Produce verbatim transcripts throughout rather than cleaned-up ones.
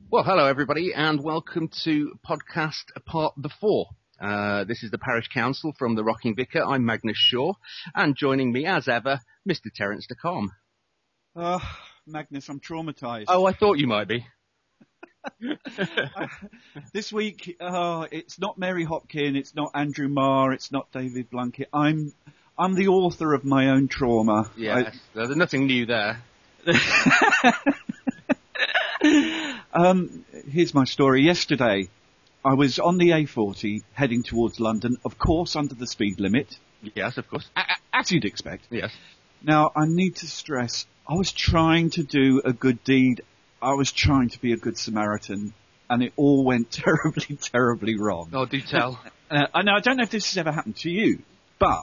Well, hello everybody, and welcome to podcast part the four. Uh, this is the Parish Council from the Rocking Vicar. I'm Magnus Shaw, and joining me, as ever, Mister Terence de Com. Uh, Magnus, I'm traumatised. Oh, I thought you might be. uh, this week, uh, it's not Mary Hopkin, it's not Andrew Marr, it's not David Blunkett. I'm, I'm the author of my own trauma. Yes, I... there's nothing new there. um, here's my story. Yesterday, I was on the A forty heading towards London, of course under the speed limit. Yes, of course. A- as you'd expect. Yes. Now, I need to stress, I was trying to do a good deed. I was trying to be a good Samaritan, and it all went terribly, terribly wrong. Oh, do tell. Uh, I know, I don't know if this has ever happened to you, but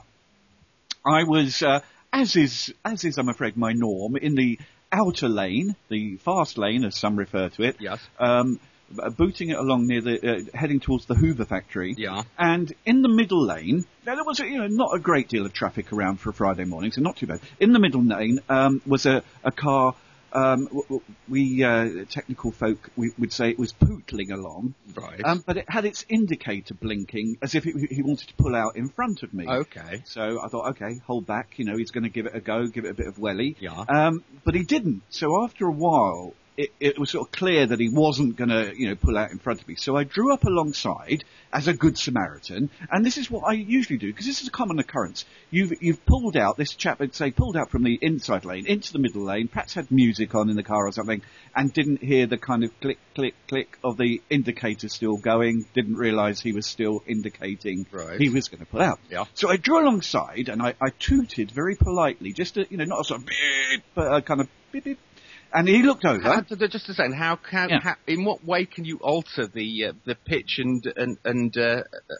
I was, uh, as is, as is, I'm afraid, my norm, in the outer lane, the fast lane, as some refer to it. Yes. Um, booting it along near the, uh, heading towards the Hoover factory. Yeah. And in the middle lane, now there was, a, you know, not a great deal of traffic around for a Friday morning, so not too bad. In the middle lane, um, was a, a car, um, we, uh, technical folk, we would say it was pootling along. Right. Um, but it had its indicator blinking as if it, he wanted to pull out in front of me. Okay. So I thought, okay, hold back, you know, he's going to give it a go, give it a bit of welly. Yeah. Um, but he didn't. So after a while, It, it was sort of clear that he wasn't going to, you know, pull out in front of me. So I drew up alongside as a good Samaritan, and this is what I usually do, because this is a common occurrence. You've, you've pulled out, this chap would say, pulled out from the inside lane into the middle lane, perhaps had music on in the car or something, and didn't hear the kind of click, click, click of the indicator still going, didn't realise he was still indicating right. he was going to pull out. Yeah. So I drew alongside, and I, I tooted very politely, just to, you know, not a sort of beep, but a kind of beep, beep. And he looked over. How, just a second. How can? Yeah. How, in what way can you alter the uh, the pitch and and, and uh,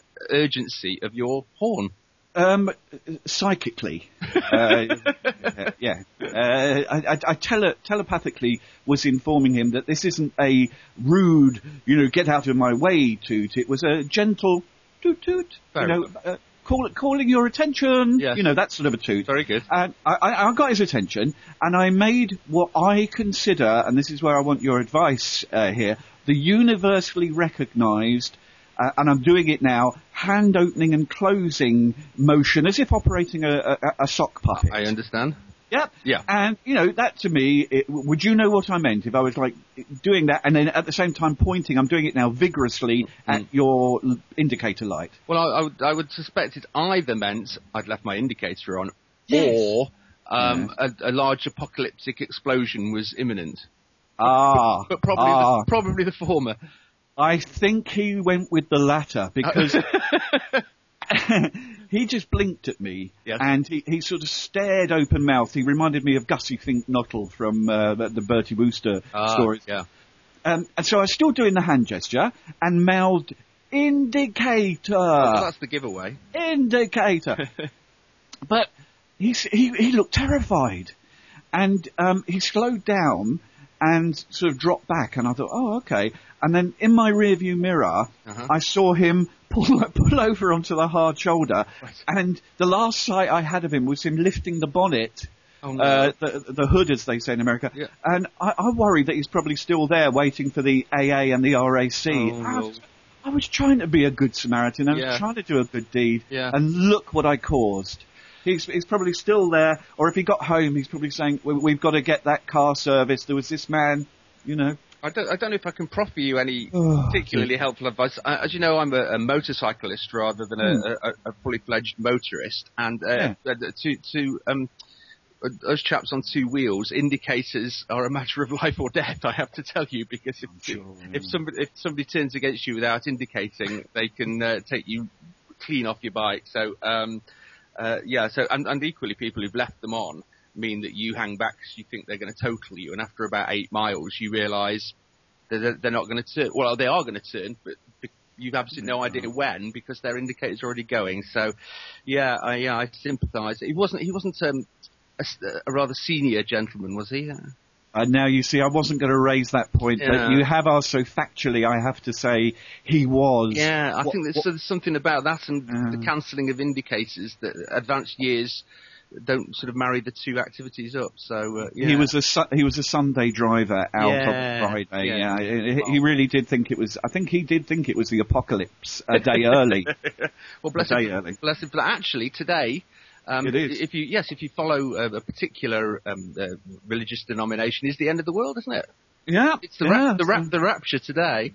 urgency of your horn? Um, psychically, uh, yeah. Uh, I, I, I tele- telepathically was informing him that this isn't a rude, you know, get out of my way toot. It was a gentle toot toot. Very you know, uh, call, calling your attention. Yes. You know, that sort of a toot. Very good. And I, I, I got his attention, and I made what I consider, and this is where I want your advice uh, here, the universally recognised. Uh, and I'm doing it now, hand opening and closing motion, as if operating a, a, a sock puppet. I understand. Yep. Yeah. And, you know, that to me, it, would you know what I meant if I was, like, doing that and then at the same time pointing, I'm doing it now vigorously mm. at your l- indicator light? Well, I, I, would, I would suspect it either meant I'd left my indicator on, yes. or um, yeah. a, a large apocalyptic explosion was imminent. Ah. But, but probably, ah. The, probably the former. I think he went with the latter, because he just blinked at me, yes. and he, he sort of stared open-mouthed. He reminded me of Gussie Fink-Nuttall from uh, the, the Bertie Wooster ah, stories. Yeah. Um, and so I was still doing the hand gesture, and mouthed, indicator! Well, that's the giveaway. Indicator! But he, he, he looked terrified, and um, he slowed down and sort of dropped back, and I thought, oh, okay. And then in my rearview mirror, uh-huh. I saw him pull, pull over onto the hard shoulder, right. and the last sight I had of him was him lifting the bonnet, oh, no. uh, the, the hood, as they say in America. Yeah. And I, I worry that he's probably still there waiting for the A A and the R A C. Oh, I, no. was, I was trying to be a good Samaritan. I was yeah. trying to do a good deed, yeah. and look what I caused. He's, he's probably still there, or if he got home, he's probably saying, we, we've got to get that car serviced. There was this man, you know. I don't, I don't know if I can proffer you any Oh, particularly dear. helpful advice. Uh, as you know, I'm a, a motorcyclist rather than Hmm. a, a, a fully fledged motorist, and uh, Yeah. uh, to to um, us chaps on two wheels, indicators are a matter of life or death. I have to tell you, because if Sure, if yeah. somebody if somebody turns against you without indicating, they can uh, take you clean off your bike. So um, uh, yeah, so and, and equally, people who've left them on mean that you hang back because you think they're going to total you, and after about eight miles, you realise that they're not going to turn. Well, they are going to turn, but you've absolutely no idea when, because their indicator's already going. So, yeah, I, yeah, I sympathise. He wasn't. He wasn't um, a, a rather senior gentleman, was he? And now you see, I wasn't going to raise that point, Yeah. but you have asked so factually, I have to say he was. Yeah, I What- think there's, what- there's something about that and Uh. the cancelling of indicators that advanced years don't sort of marry the two activities up. So uh, yeah. he was a su- he was a Sunday driver out Yeah, on Friday. yeah. Yeah, He, he really did think it was. I think he did think it was the apocalypse a day early. Well, bless a day him, early. bless him for that. Actually, today. Um, It is. If you yes, if you follow uh, a particular um, uh, religious denomination, is the end of the world, isn't it? Yeah, It's the yeah. rap, the, rap, the rapture today.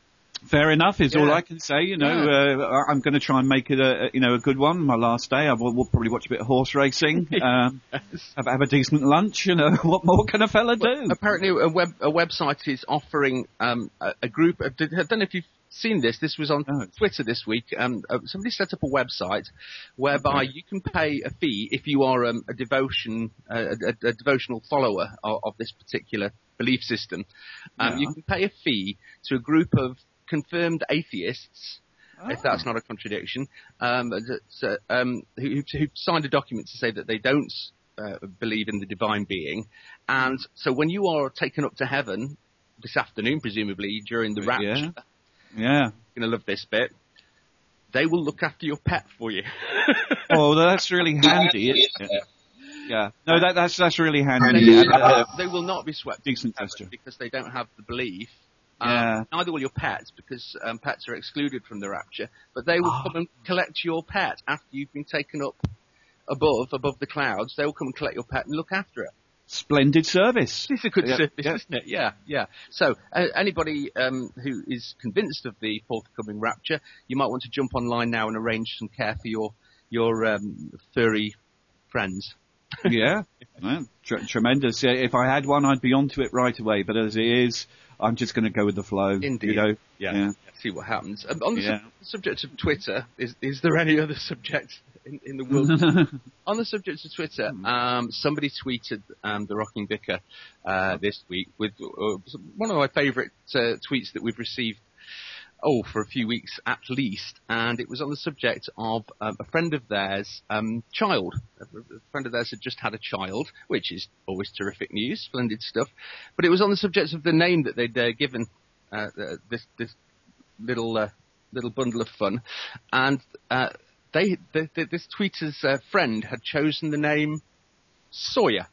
Fair enough is Yeah. all I can say. You know, Yeah. uh, I'm going to try and make it a, a you know a good one. My last day, I will we'll probably watch a bit of horse racing, um, have, have a decent lunch. You know, what more can a fella do? Apparently, a web a website is offering um, a, a group. I don't know if you've seen this. This was on No. Twitter this week. Um, uh, somebody set up a website whereby you can pay a fee if you are um, a devotion uh, a, a devotional follower of, of this particular belief system. Um, Yeah. You can pay a fee to a group of confirmed atheists, if that's not a contradiction, um, that's, uh, um, who, who signed a document to say that they don't uh, believe in the divine being. And so when you are taken up to heaven this afternoon, presumably during the rapture, Yeah. Yeah. you're going to love this bit, they will look after your pet for you. Oh, that's really handy. Isn't it? Yeah. No, that, that's that's really handy. They, And, uh, they will not be swept decent into heaven gesture. because they don't have the belief. Um, Yeah. neither will your pets, because um, pets are excluded from the rapture. But they will Oh. come and collect your pet after you've been taken up above, above the clouds. They will come and collect your pet and look after it. Splendid service. It's a good Yeah, service, yeah. isn't it? Yeah, yeah. So uh, anybody um, who is convinced of the forthcoming rapture, you might want to jump online now and arrange some care for your your um, furry friends. Yeah. Well, tr- tremendous. Yeah, if I had one, I'd be onto it right away. But as it is, I'm just going to go with the flow. Indeed. You know? Yeah. Yeah. See what happens. Um, on the Yeah. sub- subject of Twitter, is is there any other subject in, in the world? On the subject of Twitter, um, somebody tweeted um, the Rocking Vicar uh, this week with uh, one of my favourite uh, tweets that we've received. Oh, for a few weeks at least, and it was on the subject of um, a friend of theirs' um, child. A, a friend of theirs had just had a child, which is always terrific news, splendid stuff. But it was on the subject of the name that they'd uh, given uh, uh, this this little uh, little bundle of fun, and uh, they the, the, this tweeter's uh, friend had chosen the name Sawyer.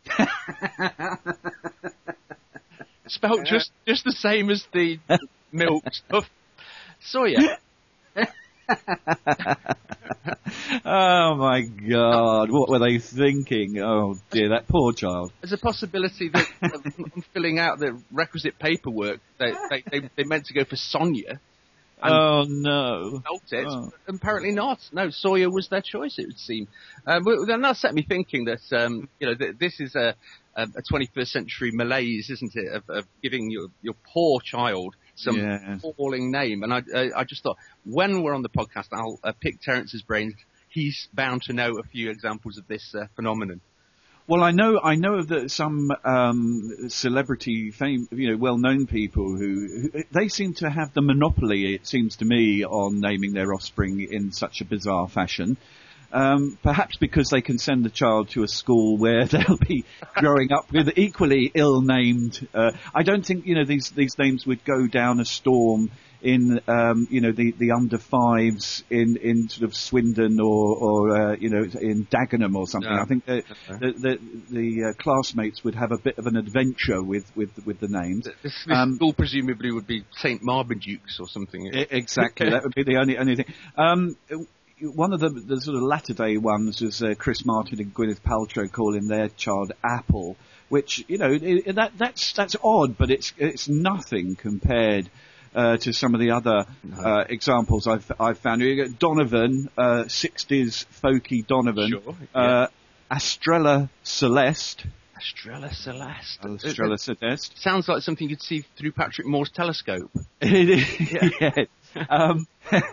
Spelled just just the same as the milk stuff. Sawyer. Oh my God! What were they thinking? Oh dear, that poor child. There's a possibility that um, filling out the requisite paperwork, they, they, they, they meant to go for Sonia. And Oh no! felt it. Oh. But apparently not. No, Sawyer was their choice, it would seem. Um, but then that set me thinking that, um, you know, th- this is a, a, a twenty-first century malaise, isn't it, of, of giving your, your poor child some Yes. appalling name. And I, uh, I just thought, when we're on the podcast, I'll uh, pick Terence's brains. He's bound to know a few examples of this uh, phenomenon. Well, I know, I know that some um, celebrity, fame, you know, well-known people who, who they seem to have the monopoly. It seems to me on naming their offspring in such a bizarre fashion. Um, perhaps because they can send the child to a school where they'll be growing up with equally ill-named. Uh, I don't think you know these these names would go down a storm in um, you know the, the under fives in, in sort of Swindon or or uh, you know in Dagenham or something. No. I think the the, the, the uh, classmates would have a bit of an adventure with with with the names. This, this Um, school presumably would be Saint Marmaduke's or something. I- Exactly, that would be the only only thing. Um, one of the, the sort of latter day ones was uh, Chris Martin and Gwyneth Paltrow calling their child Apple, which you know it, that that's that's odd, but it's it's nothing compared uh, to some of the other uh, examples I've I've found. You got Donovan, uh, sixties folky Donovan, Sure, uh, Estrella Celeste. Estrella Celeste. Estrella Celeste. Sounds like something you'd see through Patrick Moore's telescope. It is, yeah. um,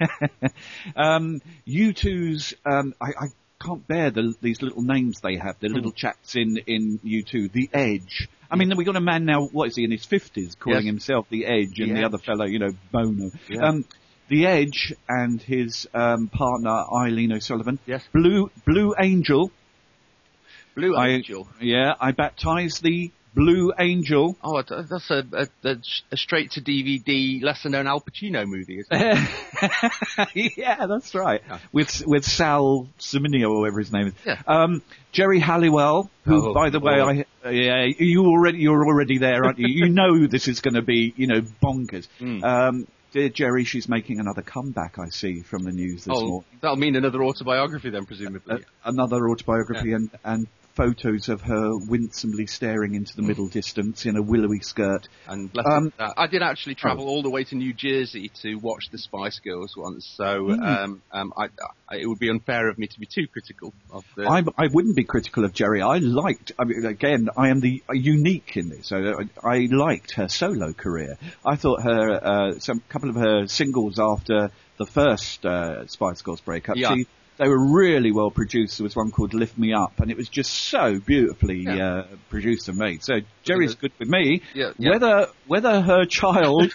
um, U two's, um, I, I can't bear the, these little names they have, the little chaps in, in U two. The Edge. I mean, we've got a man now, what is he, in his fifties, calling Yes. himself The Edge, and The the Edge. other fellow, you know, Bono. Yeah. Um, The Edge and his um, partner, Eileen O'Sullivan. Yes. Blue, Blue Angel. Blue I- Angel. Yeah, I baptised the Blue Angel. Oh, that's a, a, a straight to D V D, lesser known Al Pacino movie, isn't it? Yeah, that's right. Yeah. With with Sal Siminio or whatever his name is. Yeah. Um, Jerry Halliwell, who, oh, by the way, I uh, yeah, you already you're already there, aren't you? You know this is going to be, you know, bonkers. Mm. Um, Dear Jerry, she's making another comeback, I see, from the news this oh, morning. That'll mean another autobiography then, presumably. Uh, another autobiography, yeah. and, and photos of her winsomely staring into the mm. middle distance in a willowy skirt. And bless um, her, I did actually travel oh. all the way to New Jersey to watch the Spice Girls once, so mm. um, um, I, I, it would be unfair of me to be too critical of the... I, I wouldn't be critical of Jerry. I liked, I mean, again, I am the uh, unique in this. I, I liked her solo career. I thought her, uh, some couple of her singles after the first uh, Spice Girls breakup, yeah. she, they were really well produced. There was one called Lift Me Up, and it was just so beautifully yeah. uh, produced and made. So Jerry's good with me. Yeah, yeah. Whether whether her child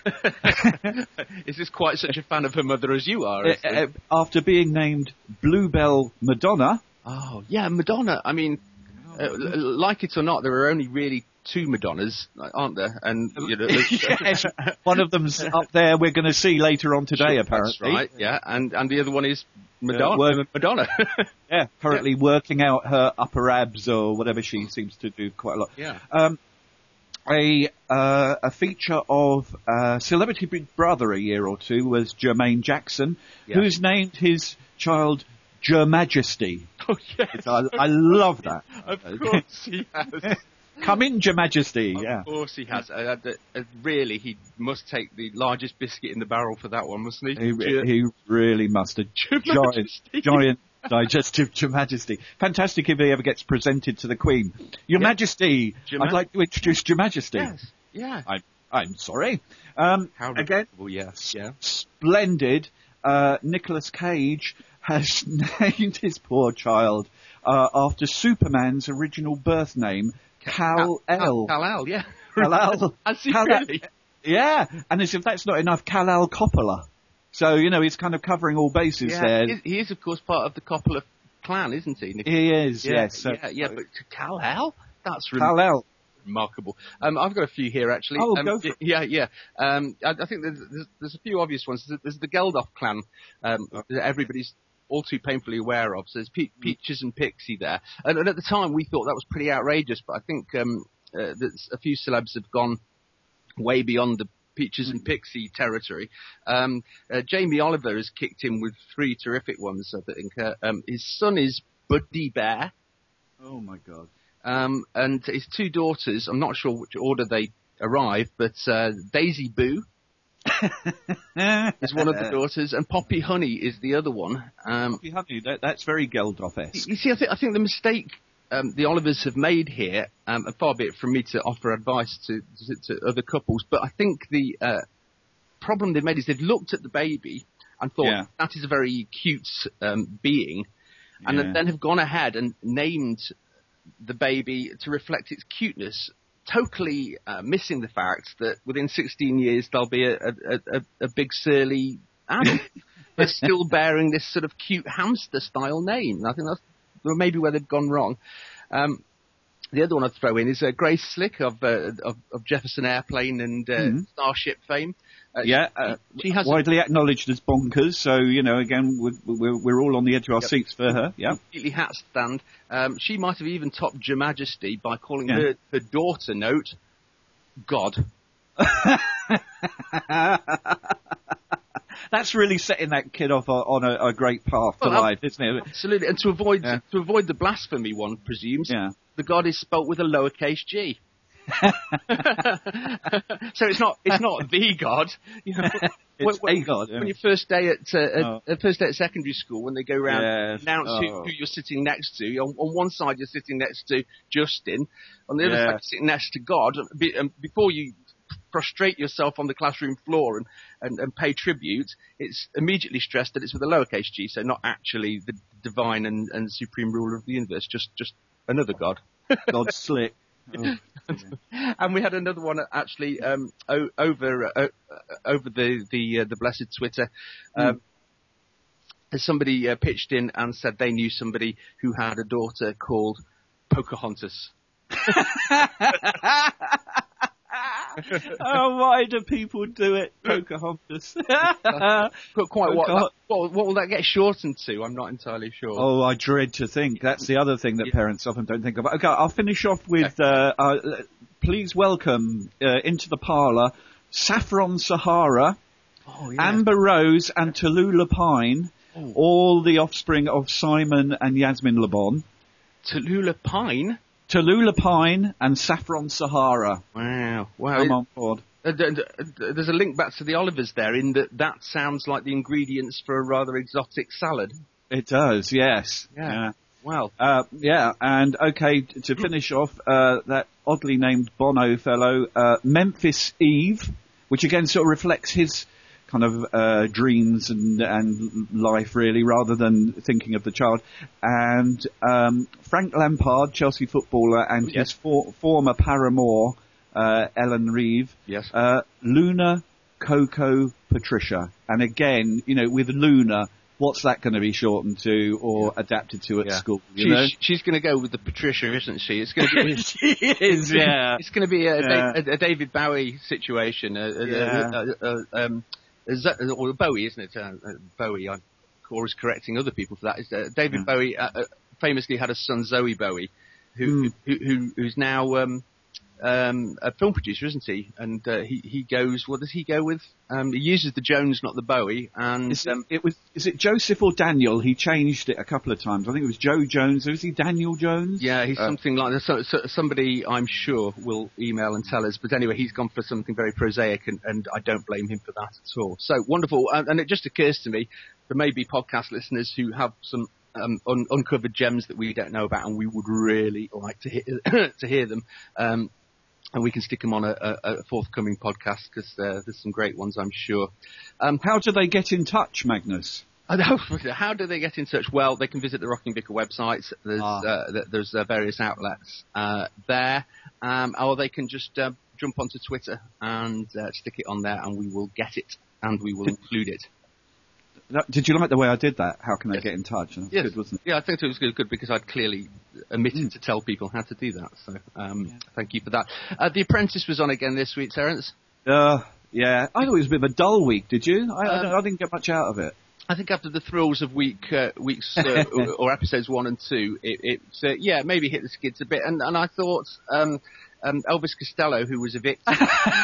is this quite such a fan of her mother as you are? Uh, uh, after being named Bluebell Madonna. Oh yeah, Madonna. I mean, uh, like it or not, there are only really two Madonnas, aren't there? And you know, yes, one of them's up there. We're going to see later on today, sure, apparently. That's right. Yeah, and and the other one is Madonna. Uh, Madonna. yeah, currently yeah. working out her upper abs or whatever she seems to do quite a lot. Yeah. Um, a uh, a feature of uh, Celebrity Big Brother a year or two was Jermaine Jackson, yeah. who's named his child Jer Majesty. Oh yes, I, I love that. Of course he has. Come in, Your Majesty. Of yeah. course he has. Uh, uh, really, he must take the largest biscuit in the barrel for that one, mustn't he? He, Jer- he really must. A giant, giant digestive Your Majesty. Fantastic if he ever gets presented to the Queen. Your yeah. Majesty, Your I'd Ma- like to introduce Your Majesty. Yes. Yeah. I'm, I'm sorry. Um, How again, yes. Yeah. Splendid. Uh, Nicolas Cage has named his poor child uh, after Superman's original birth name, Kal-El. Kal-El, yeah. Kal-El. Has he really? Yeah, and as if that's not enough, Kal-El Coppola. So, you know, he's kind of covering all bases yeah, there. He is, he is, of course, part of the Coppola clan, isn't he? Nick? He is, yeah, yes. So, yeah, yeah, but Kal-El? That's rem- Kal-El. remarkable. Um, I've got a few here, actually. Oh, um, go for it. Yeah, yeah. Um, I, I think there's, there's, there's a few obvious ones. There's, there's the Geldof clan um, oh. that everybody's all too painfully aware of. So there's Pe- Peaches and Pixie there. And, and at the time, we thought that was pretty outrageous, but I think um, uh, that a few celebs have gone way beyond the Peaches and Pixie territory. Um, uh, Jamie Oliver has kicked in with three terrific ones, I think. Uh, um, his son is Buddy Bear. Oh, my God. Um, and his two daughters, I'm not sure which order they arrived, but uh, Daisy Boo is one of the daughters, and Poppy Honey is the other one. Um, Poppy Honey, that, that's very Geldof-esque. You see, I think, I think the mistake um, the Olivers have made here, um, and far be it from me to offer advice to, to, to other couples, but I think the uh, problem they've made is they've looked at the baby and thought, yeah. that is a very cute um, being, and yeah. then have gone ahead and named the baby to reflect its cuteness, totally uh, missing the fact that within sixteen years there'll be a, a, a, a big surly adult, but still bearing this sort of cute hamster-style name. And I think that's maybe where they've gone wrong. Um, the other one I'd throw in is uh, Grace Slick of, uh, of of Jefferson Airplane and uh, mm-hmm. Starship fame. Uh, yeah, uh, she has widely a, acknowledged as bonkers. So you know, again, we're we're, we're all on the edge of our yep. seats for her. Yeah, completely hat stand. Um, she might have even topped Your Majesty by calling yeah. her her daughter note God. That's really setting that kid off on a, a great path to well, life, isn't it? Absolutely, and to avoid yeah. to avoid the blasphemy, one presumes, yeah. the God is spelt with a lowercase g. So it's not it's not the God. You know, it's when, a God. Yeah. When your first day at uh, oh. first day at secondary school, when they go around yes. and announce oh. who, who you're sitting next to, on, on one side you're sitting next to Justin, on the other yeah. side you're sitting next to God. And before you prostrate yourself on the classroom floor and, and, and pay tribute, it's immediately stressed that it's with a lowercase g, so not actually the divine and, and supreme ruler of the universe, just just another God. God Slick. Oh, and we had another one actually um, o- over uh, over the the, uh, the blessed Twitter. Um, mm. Somebody uh, pitched in and said they knew somebody who had a daughter called Pocahontas. Oh, why do people do it, Pocahontas? But quite what, that, what? What will that get shortened to? I'm not entirely sure. Oh, I dread to think. That's the other thing that yeah. parents often don't think about. Okay, I'll finish off with. Uh, uh, please welcome uh, into the parlour Saffron Sahara, oh, yeah. Amber Rose, and Tallulah Pine. Oh. All the offspring of Simon and Yasmin Le Bon. Tallulah Pine. Tallulah Pine and Saffron Sahara. Wow. Wow. Come on board. Uh, there's a link back to the Olivers there in that that sounds like the ingredients for a rather exotic salad. It does, yes. Yeah. yeah. Wow. Uh, yeah, and okay, t- to finish off, uh, that oddly named Bono fellow, uh, Memphis Eve, which again sort of reflects his kind of uh, dreams and and life really, rather than thinking of the child. And um, Frank Lampard, Chelsea footballer, and yes. his for- former paramour, uh, Ellen Reeve. Yes. Uh, Luna Coco Patricia. And again, you know, with Luna, what's that going to be shortened to or yeah. adapted to at yeah. school? You she's know? she's going to go with the Patricia, isn't she? It's going to be. She is, yeah. It's going to be a, yeah. a, a David Bowie situation. A, a, yeah. a, a, a, um, or Bowie, isn't it? Uh, uh, Bowie. I'm always correcting other people for that. Is uh, David yeah. Bowie uh, uh, famously had a son, Zoe Bowie, who, mm. who, who who's now um, um, a film producer, isn't he? And uh, he he goes. What does he go with? Um, he uses the Jones, not the Bowie. And is it, um, it was is it Joseph or Daniel? He changed it a couple of times. I think it was Joe Jones. Was he Daniel Jones? Yeah, he's uh, something like that. So, so somebody I'm sure will email and tell us. But anyway, he's gone for something very prosaic, and, and I don't blame him for that at all. So wonderful. And, and it just occurs to me there may be podcast listeners who have some um, un- uncovered gems that we don't know about, and we would really like to hear to hear them. Um, And we can stick them on a, a, a forthcoming podcast because uh, there's some great ones, I'm sure. Um, how do they get in touch, Magnus? How do they get in touch? Well, they can visit the Rocking Vicar website. There's, ah. uh, there's uh, various outlets uh, there. Um, or they can just uh, jump onto Twitter and uh, stick it on there, and we will get it, and we will include it. Did you like the way I did that? How can yes. I get in touch? That's yes. good, wasn't it? Yeah, I think it was good, good because I'd clearly omitted mm. to tell people how to do that. So um, yeah. thank you for that. Uh, The Apprentice was on again this week, Terence. Uh, yeah. I thought it was a bit of a dull week, did you? I, um, I, I didn't get much out of it. I think after the thrills of week uh, weeks uh, or, or episodes one and two, it, it uh, yeah, maybe hit the skids a bit. And, and I thought... Um, Um, Elvis Costello, who was a victim.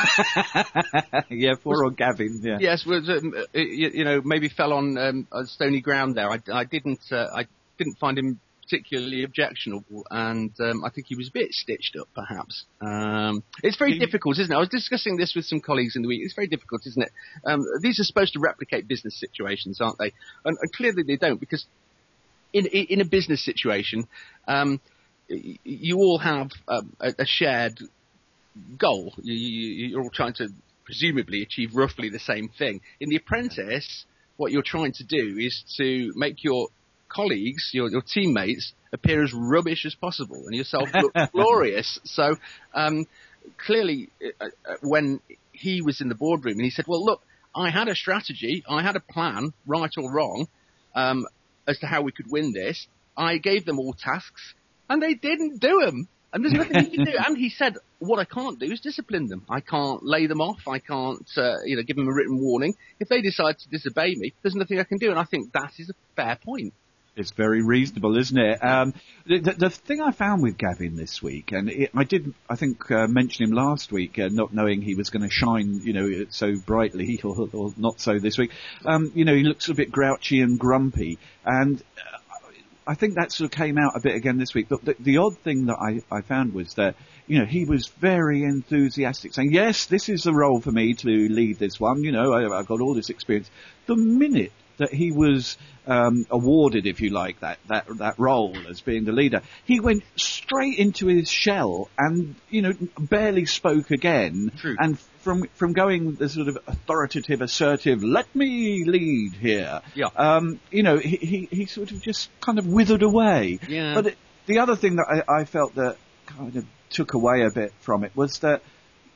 yeah, poor old Gavin. Yeah. Yes, was um, you, you know maybe fell on um, stony ground there. I, I didn't uh, I didn't find him particularly objectionable, and um, I think he was a bit stitched up, perhaps. Um, it's very difficult, isn't it? I was discussing this with some colleagues in the week. It's very difficult, isn't it? Um, these are supposed to replicate business situations, aren't they? And, and clearly they don't, because in in a business situation. Um, You all have um, a, a shared goal. You, you, you're all trying to presumably achieve roughly the same thing. In The Apprentice, what you're trying to do is to make your colleagues, your, your teammates, appear as rubbish as possible and yourself look glorious. So um, clearly, uh, when he was in the boardroom and he said, well, look, I had a strategy, I had a plan, right or wrong, um, as to how we could win this. I gave them all tasks. And they didn't do them. And there's nothing he can do. And he said, what I can't do is discipline them. I can't lay them off. I can't, uh, you know, give them a written warning. If they decide to disobey me, there's nothing I can do. And I think that is a fair point. It's very reasonable, isn't it? Um, the, the, the thing I found with Gavin this week, and it, I did, I think, uh, mention him last week, uh, not knowing he was going to shine, you know, so brightly, or, or not so this week. Um, you know, he looks a bit grouchy and grumpy. And I think that sort of came out a bit again this week. But the, the odd thing that I, I found was that, you know, he was very enthusiastic, saying, yes, this is the role for me to lead this one. You know, I, I've got all this experience. The minute that he was um, awarded, if you like, that, that, that role as being the leader, he went straight into his shell and, you know, barely spoke again. True. And from from going the sort of authoritative, assertive, let me lead here, yeah. um, you know, he, he, he sort of just kind of withered away. Yeah. But it, the other thing that I, I felt that kind of took away a bit from it was that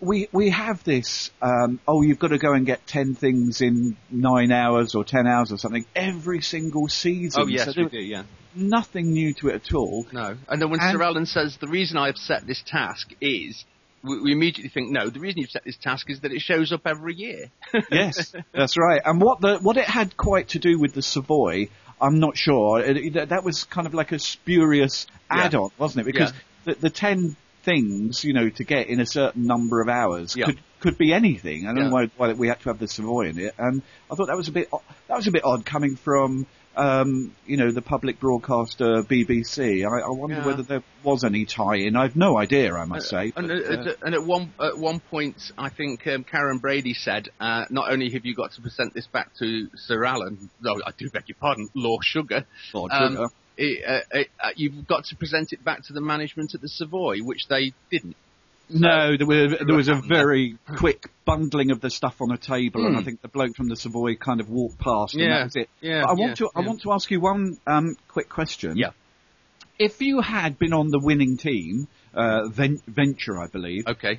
we we have this. Um, oh, you've got to go and get ten things in nine hours or ten hours or something every single season. Oh yes, so we do. Yeah. Nothing new to it at all. No. And then when and, Sir Alan says the reason I've set this task is, we, we immediately think, no, the reason you've set this task is that it shows up every year. Yes, that's right. And what the what it had quite to do with the Savoy, I'm not sure. It, it, that was kind of like a spurious add-on, yeah. wasn't it? Because yeah. the, the ten things, you know, to get in a certain number of hours yeah. could could be anything. I don't yeah. know why, why we had to have the Savoy in it. And I thought that was a bit that was a bit odd coming from. Um, you know, the public broadcaster B B C. I, I wonder yeah. whether there was any tie-in. I've no idea, I must uh, say. And, but, uh, and at one at one point, I think um, Karen Brady said, uh, not only have you got to present this back to Sir Alan, no, I do beg your pardon, Lord Sugar. Lord um, Sugar. It, uh, it, uh, you've got to present it back to the management at the Savoy, which they didn't. So, no, there was, there was a very quick bundling of the stuff on a table, mm. and I think the bloke from the Savoy kind of walked past, and yeah, that was it. Yeah, but I want yeah, to, yeah. I want to ask you one um, quick question. Yeah. If you had been on the winning team, uh, Ven- Venture, I believe. Okay.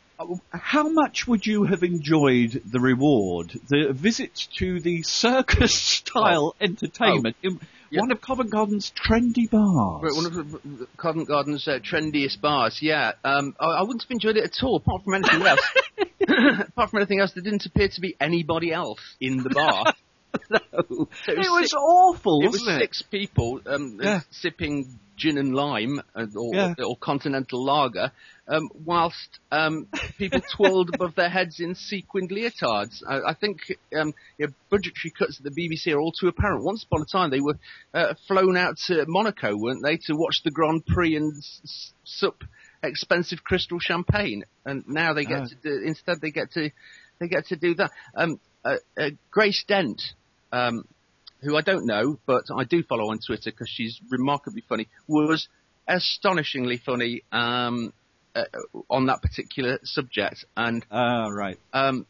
How much would you have enjoyed the reward, the visits to the circus-style oh. entertainment oh. in yeah. one of Covent Garden's trendy bars? One of Covent Garden's uh, trendiest bars, yeah. Um, I, I wouldn't have enjoyed it at all, apart from anything else. apart from anything else, there didn't appear to be anybody else in the bar. No, so it was, it was six, awful, it wasn't was it? six people um, yeah. sipping gin and lime uh, or, yeah. or continental lager, um, whilst um, people twirled above their heads in sequined leotards. I, I think um, you know, budgetary cuts at the B B C are all too apparent. Once upon a time, they were uh, flown out to Monaco, weren't they, to watch the Grand Prix and s- sup expensive crystal champagne, and now they get oh. to do, instead they get to they get to do that. Um, uh, uh, Grace Dent. Um, who I don't know, but I do follow on Twitter because she's remarkably funny, was astonishingly funny um, uh, on that particular subject. And ah, uh, right. Um,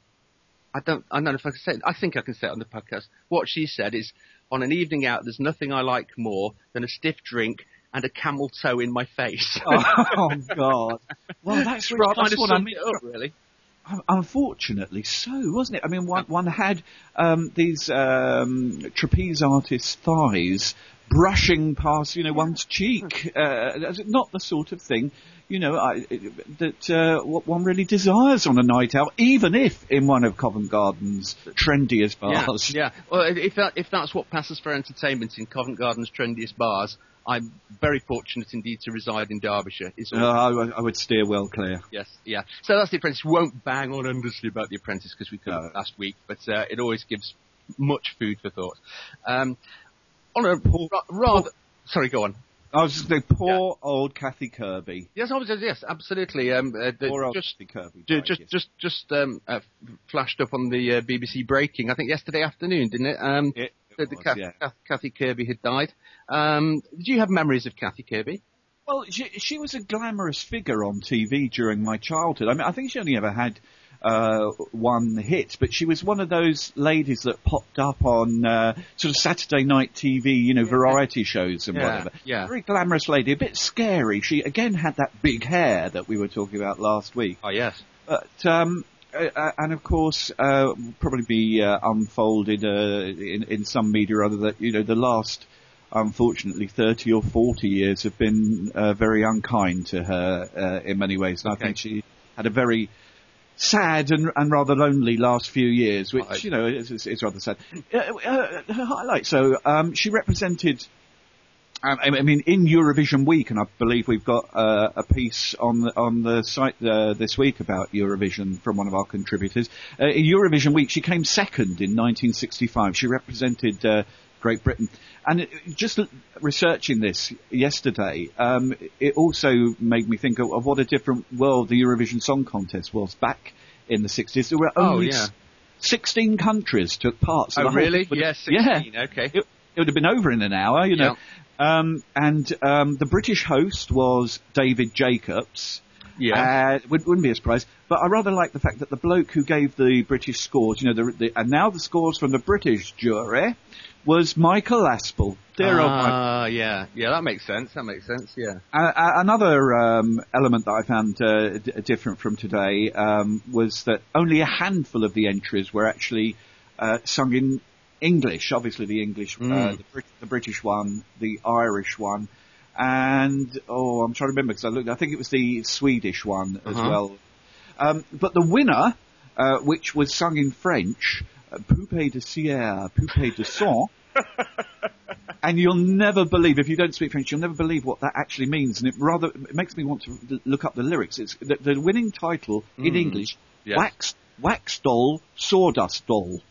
I don't, I don't know if I can say it. I think I can say it on the podcast. What she said is, on an evening out, there's nothing I like more than a stiff drink and a camel toe in my face. Oh God! Well, that's right. That's what I mean. Up, really. Unfortunately so, wasn't it? I mean, one, one had um, these um, trapeze artists' thighs brushing past, you know, one's cheek. Uh, not the sort of thing, you know, I, that uh, what one really desires on a night out, even if in one of Covent Garden's trendiest bars. Yeah, yeah. Well, if that, if that's what passes for entertainment in Covent Garden's trendiest bars, I'm very fortunate indeed to reside in Derbyshire. It's all... uh, I, I would steer well clear. Yes, yeah. So that's The Apprentice. We won't bang on endlessly about The Apprentice because we couldn't no. last week, but uh, it always gives much food for thought. Um, on a poor, rather... Poor, sorry, go on. I was just saying, poor yeah. old Kathy Kirby. Yes, I was. Yes, absolutely. Um, uh, the, poor old just, Kathy Kirby. Just, just, just, just um, uh, flashed up on the uh, B B C breaking. I think yesterday afternoon, didn't it? Um, it, the, it the was, Kathy, yeah. Kathy Kirby had died. Um, did you have memories of Kathy Kirby? Well, she, she was a glamorous figure on T V during my childhood. I mean, I think she only ever had uh, one hit, but she was one of those ladies that popped up on uh, sort of Saturday night T V, you know, yeah. variety shows and yeah. whatever. Yeah. Very glamorous lady, a bit scary. She again had that big hair that we were talking about last week. Oh yes. But um, uh, and of course, uh, will probably be uh, unfolded uh, in in some media or other that you know the last. Unfortunately, thirty or forty years have been uh, very unkind to her uh, in many ways. And okay. I think she had a very sad and, and rather lonely last few years, which, right. you know, is, is, is rather sad. Uh, uh, her highlight, so um, she represented, um, I mean, in Eurovision week, and I believe we've got uh, a piece on the, on the site uh, this week about Eurovision from one of our contributors. Uh, in Eurovision week, she came second in nineteen sixty-five. She represented uh, Great Britain. And it, just researching this yesterday, um, it also made me think of, of what a different world the Eurovision Song Contest was back in the sixties. There were only oh, yeah. sixteen countries took part. So oh, the whole really? would, yeah, sixteen, yeah. okay. It, it would have been over in an hour, you know. Yeah. Um, and um, the British host was David Jacobs. Yeah. Uh, wouldn't, wouldn't be a surprise. But I rather like the fact that the bloke who gave the British scores, you know, the, the, and now the scores from the British jury was Michael Aspel. Dear old Michael. Ah, yeah, yeah, that makes sense. That makes sense. Yeah. Uh, uh, another um, element that I found uh, d- different from today um, was that only a handful of the entries were actually uh, sung in English. Obviously, the English, mm. uh, the, Brit- the British one, the Irish one, and oh, I'm trying to remember because I looked. I think it was the Swedish one as uh-huh. well. Um, but the winner, uh, which was sung in French, uh, Poupée de cire, Poupée de sang. And you'll never believe, if you don't speak French, you'll never believe what that actually means. And it rather it makes me want to look up the lyrics. It's the, the winning title in mm. English, yes. Wax Wax Doll, Sawdust Doll.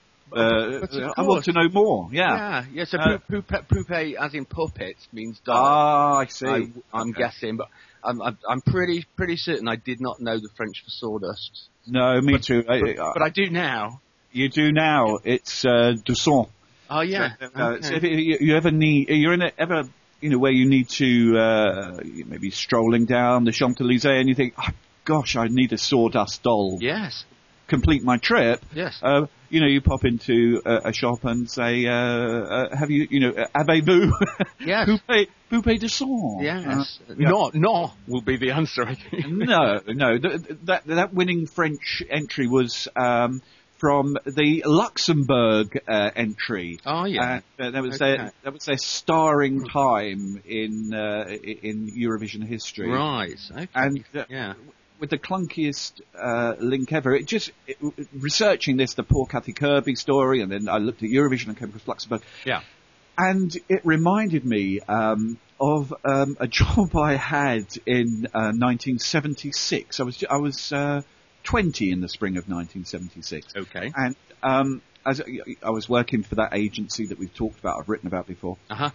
Uh, I want to know more. Yeah, yeah, yeah. So uh, poupée, poupée, as in puppet, means doll. Ah, I see. I, I'm okay. guessing, but I'm, I'm I'm pretty pretty certain I did not know the French for sawdust. No, me but, too. But, I, but I do now. You do now. It's uh, du sang. Oh yeah. So, uh, okay. so if you, you ever need, you're in a, ever, you know, where you need to uh, maybe strolling down the Champs-Élysées and you think, oh, gosh, I need a sawdust doll. Yes. Complete my trip. Yes. Uh, you know, you pop into a, a shop and say, uh, uh, have you, you know, uh, avez-vous? Yes. Poupée, poupée de sang. Yes. Uh, no, no will be the answer, I think. no, no. Th- that, that winning French entry was, um, from the Luxembourg uh, entry. Oh yeah, uh, that was okay. their that was their starring time in uh, in Eurovision history. Right. Okay. And uh, yeah, with the clunkiest uh, link ever. It just it, researching this, the poor Kathy Kirby story, and then I looked at Eurovision and came across Luxembourg. Yeah, and it reminded me um, of um, a job I had in uh, nineteen seventy-six. I was I was. Uh, twenty in the spring of nineteen seventy-six. Okay. And um, as I was working for that agency that we've talked about, I've written about before. Uh-huh.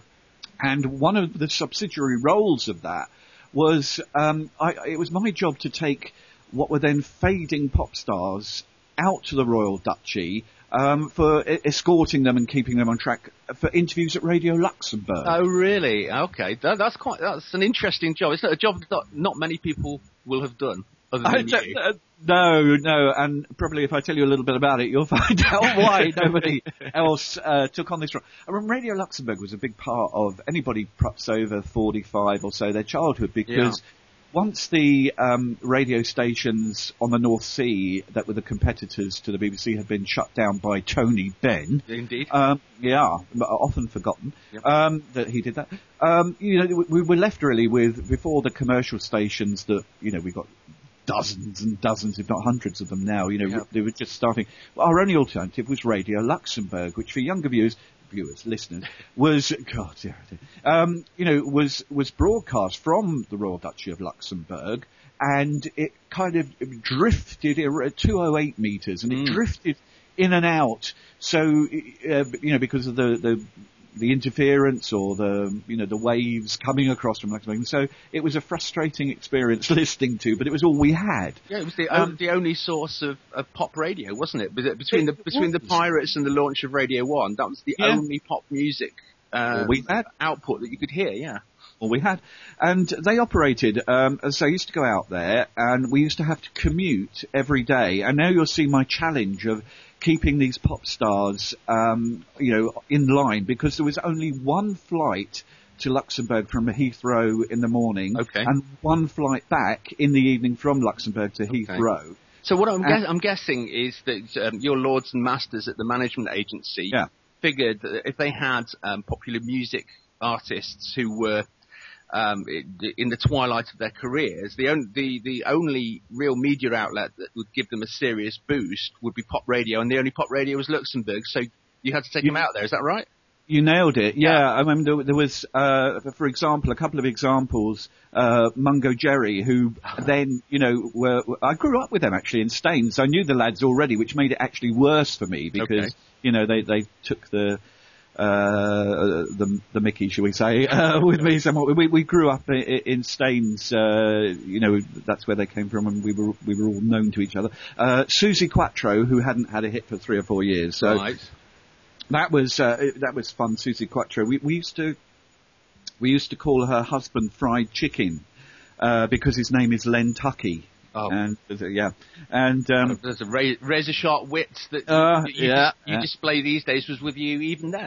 And one of the subsidiary roles of that was um, I, it was my job to take what were then fading pop stars out to the Royal Duchy um, for e- escorting them and keeping them on track for interviews at Radio Luxembourg. Oh, really? Okay. That, that's quite. That's an interesting job. It's a job that not many people will have done. Other than you. Uh, no, no, and probably if I tell you a little bit about it, you'll find out why nobody else uh, took on this role. I mean, Radio Luxembourg was a big part of anybody perhaps over forty-five or so, their childhood, because yeah. once the um, radio stations on the North Sea that were the competitors to the B B C had been shut down by Tony Benn. Indeed. Um, yeah, often forgotten yep. um, that he did that. Um, you know, we were left really with, before the commercial stations that, you know, we got dozens and dozens, if not hundreds of them now, you know, yeah. they were just starting. Our only alternative was Radio Luxembourg, which for younger viewers, viewers, listeners, was, God, yeah, um, you know, was, was broadcast from the Royal Duchy of Luxembourg, and it kind of drifted at two oh eight meters, and it mm. drifted in and out, so, uh, you know, because of the, the, the interference or the, you know, the waves coming across from Luxembourg. So it was a frustrating experience listening to, but it was all we had. Yeah, it was the um, um, the only source of, of pop radio, wasn't it? Between it the between was. the Pirates and the launch of Radio One, that was the yeah. only pop music uh, we had. output that you could hear. Yeah. All we had. And they operated, um, as I used to go out there, and we used to have to commute every day. And now you'll see my challenge of keeping these pop stars, um, you know, in line, because there was only one flight to Luxembourg from Heathrow in the morning, okay. and one flight back in the evening from Luxembourg to Heathrow. Okay. So what I'm, and, guess- I'm guessing is that um, your lords and masters at the management agency yeah. figured that if they had um, popular music artists who were Um, in the twilight of their careers, the only, the, the only real media outlet that would give them a serious boost would be pop radio, and the only pop radio was Luxembourg, so you had to take you, them out there, is that right? You nailed it, yeah. yeah. I mean, there, there was, uh, for example, a couple of examples, uh, Mungo Jerry, who then, you know, were, I grew up with them actually in Staines, so I knew the lads already, which made it actually worse for me, because, okay. you know, they, they took the, Uh, the the Mickey, shall we say, uh, with me somewhat. We we grew up in, in Staines, uh, you know, that's where they came from, and we were we were all known to each other. Uh, Susie Quattro, who hadn't had a hit for three or four years, so right. that was uh, that was fun. Susie Quattro. We we used to we used to call her husband Fried Chicken uh, because his name is Len Tucky. Oh. And yeah, and um, there's a razor sharp wit that uh, you, you, yeah, you yeah. display these days was with you even then.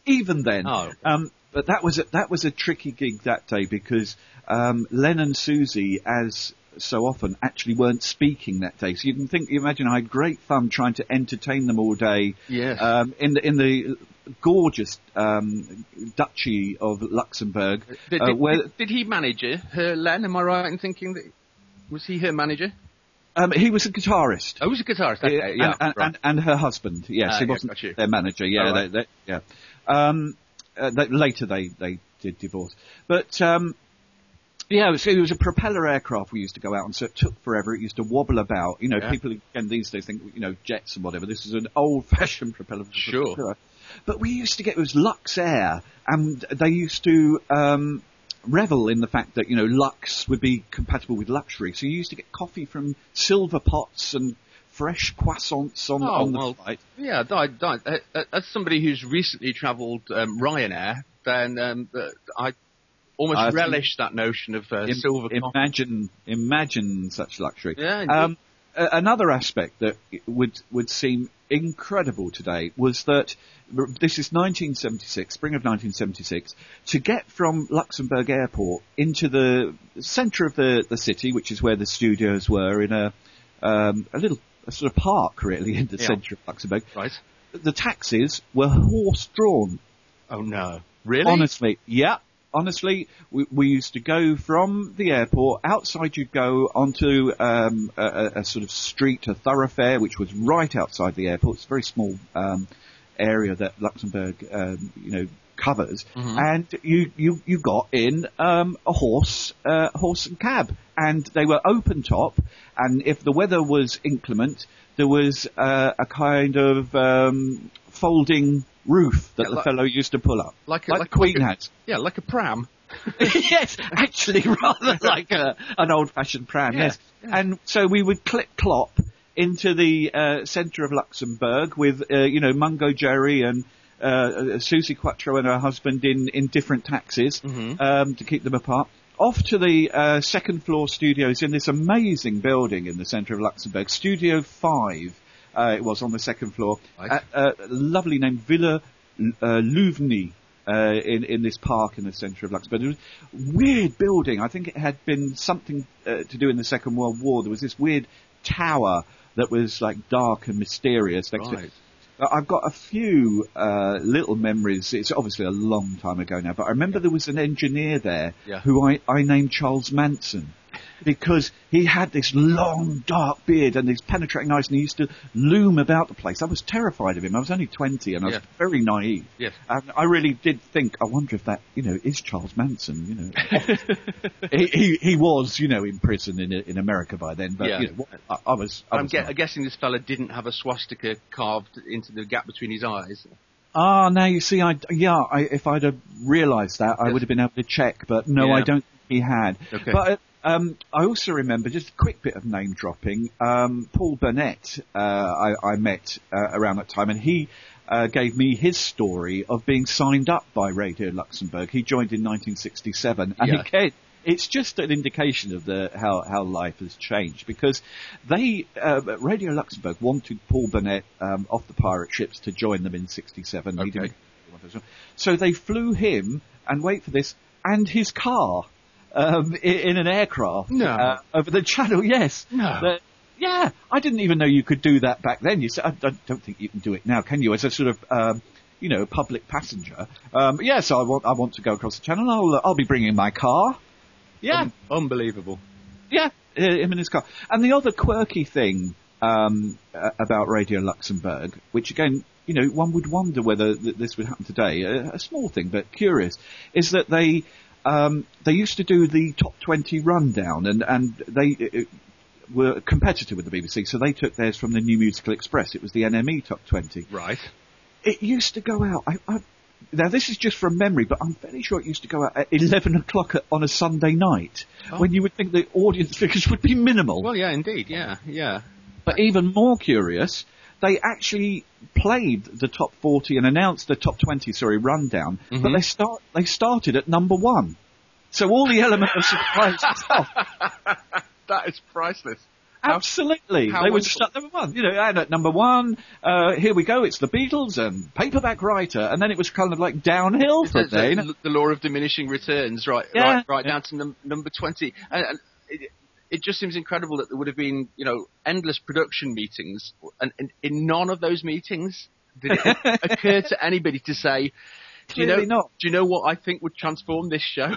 even then. Oh. Um, but that was a, that was a tricky gig that day because um, Len and Susie, as so often, actually weren't speaking that day. So you can think, you imagine, I had great fun trying to entertain them all day. Yes. Um, in the in the gorgeous um, Duchy of Luxembourg. Did, uh, did, where, did, did he manage her, her, Len? Am I right in thinking that was he her manager? Um, he was a guitarist. Oh, he was a guitarist. Okay, yeah, yeah, and, right. and, and her husband. Yes, Ah, he yeah, wasn't got you. their manager. Yeah, Oh, right. they, they, yeah. Um, uh, they, later they they did divorce, but um, yeah, it was, it was a propeller aircraft we used to go out on, so it took forever. It used to wobble about. You know, Yeah. people again these days think you know jets and whatever. This is an old-fashioned propeller. Sure. propeller. But we used to get it was Lux Air, and they used to um, revel in the fact that you know Lux would be compatible with luxury. So you used to get coffee from silver pots and fresh croissants on, Oh, on the well, flight. Yeah, I, I, I, as somebody who's recently travelled um, Ryanair, then um, uh, I almost I relish that notion of uh, Im- silver coffee. imagine, imagine such luxury. Yeah, indeed. um, a- another aspect that would would seem incredible today was that this is nineteen seventy-six, spring of nineteen seventy-six. To get from Luxembourg Airport into the centre of the, the city, which is where the studios were, in a um, a little a sort of park, really, in the Yeah. centre of Luxembourg. Right. The taxis were horse-drawn. Oh, no. Really? Honestly, yeah. Honestly, we, we used to go from the airport. Outside, you'd go onto um, a, a, a sort of street, a thoroughfare, which was right outside the airport. It's a very small um, area that Luxembourg, um, you know, covers. Mhm. And you, you, you got in um, a horse, uh, horse and cab, and they were open top. And if the weather was inclement, there was uh, a kind of um, folding roof that Yeah, the like- fellow used to pull up, Like a- like, like the Queen like a- had. Yeah, like a pram. Yes, actually, rather like a, an old-fashioned pram. Yeah, Yes, yeah. and so we would click clop into the uh, centre of Luxembourg with, uh, you know, Mungo Jerry and uh, Susie Quattro and her husband in in different taxis Mhm. um, to keep them apart. Off to the uh, second floor studios in this amazing building in the centre of Luxembourg, Studio Five. Uh, it was on the second floor. Right. A, a lovely name, Villa uh, Louvny. Uh, in, in this park in the centre of Luxembourg. It was a weird building. I think it had been something uh, to do in the Second World War. There was this weird tower that was like dark and mysterious next to Right. it. Uh, I've got a few uh, little memories. It's obviously a long time ago now, but I remember there was an engineer there Yeah. who I, I named Charles Manson. Because he had this long, dark beard and these penetrating eyes, and he used to loom about the place. I was terrified of him. I was only twenty, and I was Yeah. very naive. Yes. And I really did think, I wonder if that, you know, is Charles Manson, you know. he, he he was, you know, in prison in in America by then, but, Yeah. you know, what- I, I was... I I'm, was gue- not. I'm guessing this fella didn't have a swastika carved into the gap between his eyes. Ah, now you see, I, yeah, I, if I'd have realised that, I Yes. would have been able to check, but no, Yeah. I don't think he had. Okay. But um, I also remember, just a quick bit of name dropping, um, Paul Burnett uh, I, I met uh, around that time, and he uh, gave me his story of being signed up by Radio Luxembourg. He joined in nineteen sixty-seven, and Yeah. again, it's just an indication of the how, how life has changed, because they uh, Radio Luxembourg wanted Paul Burnett um, off the pirate ships to join them in sixty-seven. He Okay. didn't want to- So they flew him, and wait for this, and his car um, in, in an aircraft No. uh, over the channel. Yes. No. The- yeah, I didn't even know you could do that back then. You said, I, I don't think you can do it now, can you? As a sort of um, you know, public passenger. Um, yes, yeah, so I want I want to go across the channel. I'll uh, I'll be bringing my car. Yeah. Un- unbelievable. Yeah, uh, him in his car. And the other quirky thing um, uh, about Radio Luxembourg, which again, you know, one would wonder whether th- this would happen today, a, a small thing but curious, is that they um, they used to do the top twenty rundown, and and they uh, were a competitor with the B B C, so they took theirs from the New Musical Express. It was the N M E top twenty. Right. It used to go out. I, I, now this is just from memory, but I'm fairly sure it used to go out at eleven o'clock at, on a Sunday night, Oh. when you would think the audience figures would be minimal. Well, yeah, indeed. Yeah, yeah. But even more curious, they actually played the top forty and announced the top twenty, sorry, rundown, but Mhm. they start they started at number one. So all the element of surprise stuff. That is priceless. Absolutely. How they would wonderful. start number one. You know, and at number one, uh, here we go, it's the Beatles and Paperback Writer. And then it was kind of like downhill from the, there. You the, know? the law of diminishing returns, right, Yeah. right, right Yeah. down to num- number twenty. And, and it, it just seems incredible that there would have been, you know, endless production meetings, and, and in none of those meetings did it occur to anybody to say, do you know, Clearly not. do you know what I think would transform this show?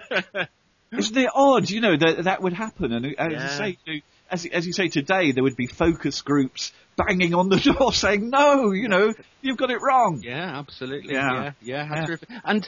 Isn't it odd, you know, that that would happen? And as Yeah. you say, you know, as, as you say today, there would be focus groups banging on the door saying, no, you know, you've got it wrong. Yeah, absolutely. Yeah. Yeah, yeah, how Yeah. terrific. And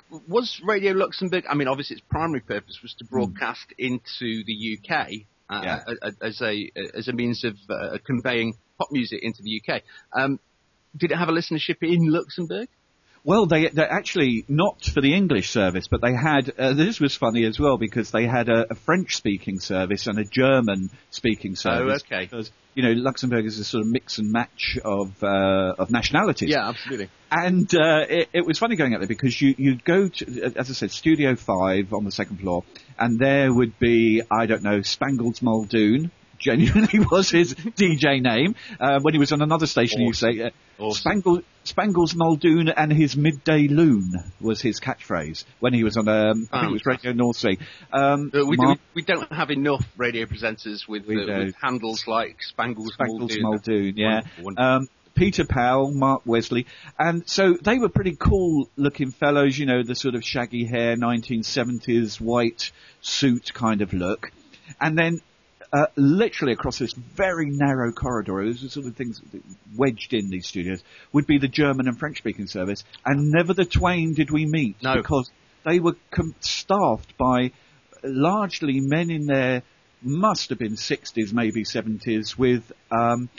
was Radio Luxembourg, I mean, obviously its primary purpose was to broadcast into the U K uh, Yeah. a- a- as a as a means of uh, conveying pop music into the U K. Um, did it have a listenership in Luxembourg? Well, they they actually not for the English service, but they had. Uh, this was funny as well because they had a, a French-speaking service and a German-speaking service. okay. Because you know Luxembourg is a sort of mix and match of uh, of nationalities. Yeah, absolutely. And uh, it, it was funny going out there because you you'd go to, as I said, Studio Five on the second floor, and there would be I don't know Spangles Muldoon. Genuinely was his D J name. Uh, when he was on another station, Awesome. you say uh, Awesome. Spangles, Spangles Muldoon and his midday loon was his catchphrase when he was on. Um, I think it was Radio North Sea. Um, Uh, we, Mark we, we don't have enough radio presenters with, We uh, don't. with handles like Spangles, Spangles Muldoon. Muldoon, yeah. Wonderful, wonderful. Um, Peter Powell, Mark Wesley, and so they were pretty cool-looking fellows. You know, the sort of shaggy hair, nineteen seventies white suit kind of look, and then. Uh, literally across this very narrow corridor, those are sort of things wedged in these studios, would be the German and French-speaking service, and never the twain did we meet No. because they were com- staffed by largely men in their must have been sixties, maybe seventies, with um,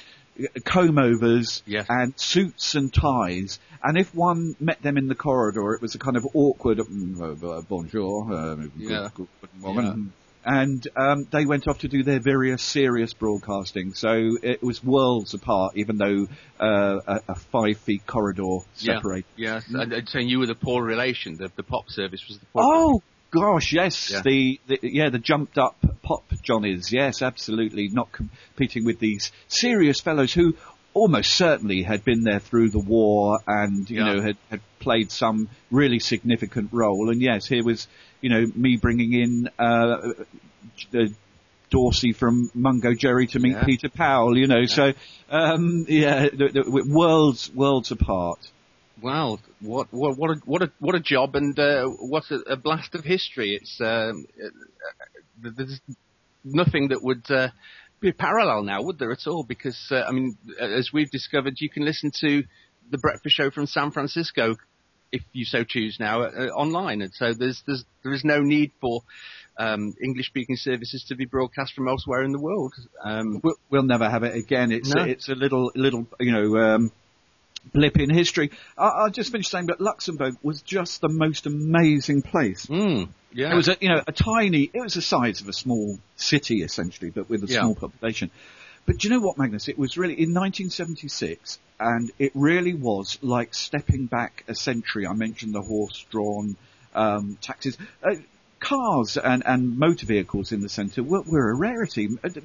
comb-overs Yes. and suits and ties. And if one met them in the corridor, it was a kind of awkward mm, uh, bonjour, uh, good, Yeah. good, good morning. And um, they went off to do their various serious broadcasting. So it was worlds apart, even though uh, a, a five feet corridor separated. Yeah, yes. And, and saying you were the poor relation, the, the pop service was the poor. Oh gosh, yes, Yeah. the, the yeah the jumped up pop Johnnies, yes, absolutely, not competing with these serious fellows who almost certainly had been there through the war and you Yeah. know had, had played some really significant role. And yes, here was you know me bringing in uh, uh Dorsey from Mungo Jerry to meet Yeah. Peter Powell, you know. So um yeah, the, the, worlds worlds apart. Wow, what what what a what a what a job, and uh, what a, a blast of history! It's um, uh, there's nothing that would uh, be a parallel now, would there at all? Because uh, I mean, as we've discovered, you can listen to the Breakfast Show from San Francisco if you so choose now uh, online, and so there's there's there is no need for um, English-speaking services to be broadcast from elsewhere in the world. Um, We'll, we'll never have it again. It's No. it's a little little you know. Um, blip in history. I, I'll just finish saying that Luxembourg was just the most amazing place. mm, yeah, It was a, you know, a tiny, it was the size of a small city essentially, but with a Yeah. small population. But do you know what, Magnus? It was really in nineteen seventy-six, and it really was like stepping back a century. I mentioned the horse-drawn um, taxis. Uh, cars and, and motor vehicles in the centre were, were a rarity.